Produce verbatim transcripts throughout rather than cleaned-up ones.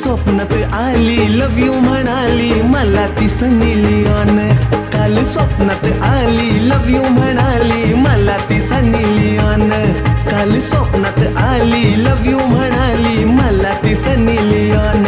स्वप्नात आली लव यू म्हणाली मला ती सनी लिओन. काल स्वप्नात आली लव यू म्हणाली मला ती सनी लिओन. काल स्वप्नात आली लव यू म्हणाली मला ती सनी लिओन.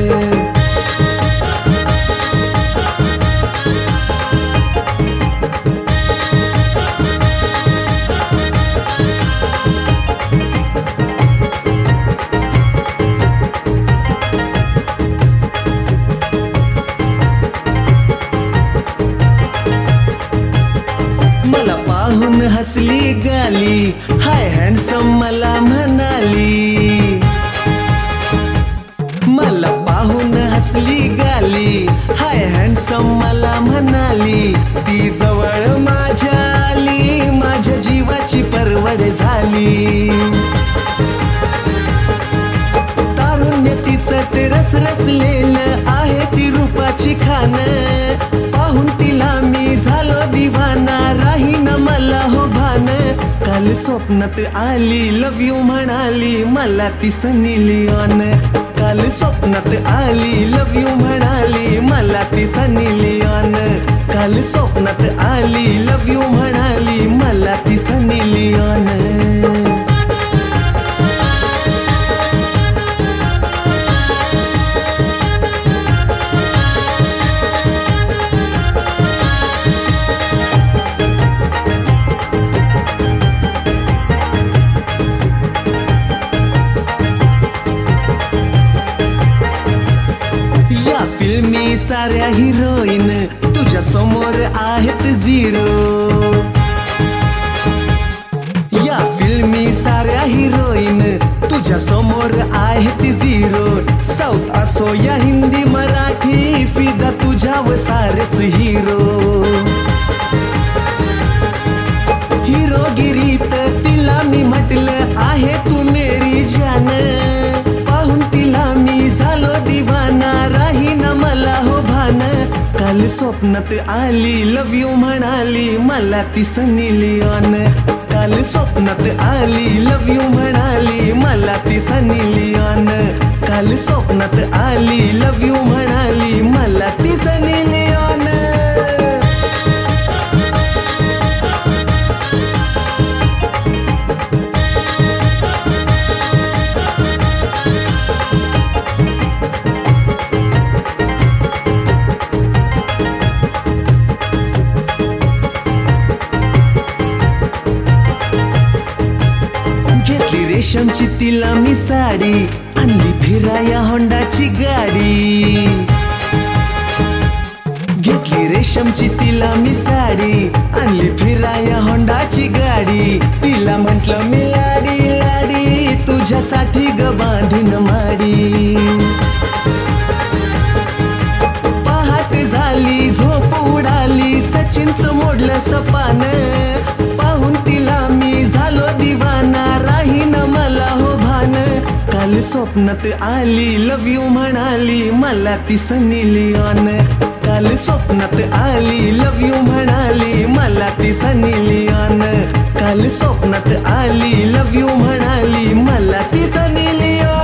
मला पाहून हसली गाली हाय हँडसम मला म्हणाली. मला पाहून हसली गाली हाय हँडसम मला म्हणाली. ती जवळ माझ्या आली माझ्या जीवाची परवड झाली. तारुण्य तिचं ते रस रसलेलं आहे ती रूपाची खान. पाहून तिला मी झालो दिवाना राही न मला हो भान. काल स्वप्नात आली लव यू म्हणाली मला ती सनी लिओन. काल स्वप्नात आली लव यू म्हणाली मला ती सनी लिओन. काल स्वप्नात आली लव यू म्हणाली मला ती सनी लिओन. फिल्मी साऱ्या हिरोईन तुझ्या समोर आहेत झिरो. या फिल्मी साऱ्या हिरोईन तुझ्या समोर आहेत झिरो. साऊथ असो या हिंदी मराठी फिदा तुझ्यावर सारेच हिरो. हिरोगिरीत तिला मी म्हटलं आहे तू मेरी जान. पाहून तिला मी झालो दिवाना राही न मला हो भान. काल स्वप्नात आली लव यू म्हणाली मला ती सनी लिओन. काल स्वप्नात आली लव यू म्हणाली मला ती सनी लिओन. काल स्वप्नात आली लव यू म्हणाली मला ती सनी लिओन. रेशमची तिला मी साडी आणली फिराया होंडाची गाडी. घेतली रेशमची तिला मी साडी आणली फिराया होंडाची गाडी. तिला म्हटलं मी लाडी लाडी तुझ्यासाठी ग बांधीन माडी. पहाट झाली झोप उडाली सचिनचं मोडलं सपान. पाहून तिला मी झालो दिवाना राही न मला हो भान. काल स्वप्नात आली लव यू म्हणाली मला ती सनी लिओन. काल स्वप्नात आली लव यू म्हणाली मला ती सनी लिओन. काल स्वप्नात आली लव यू म्हणाली मला ती सनी लिओन.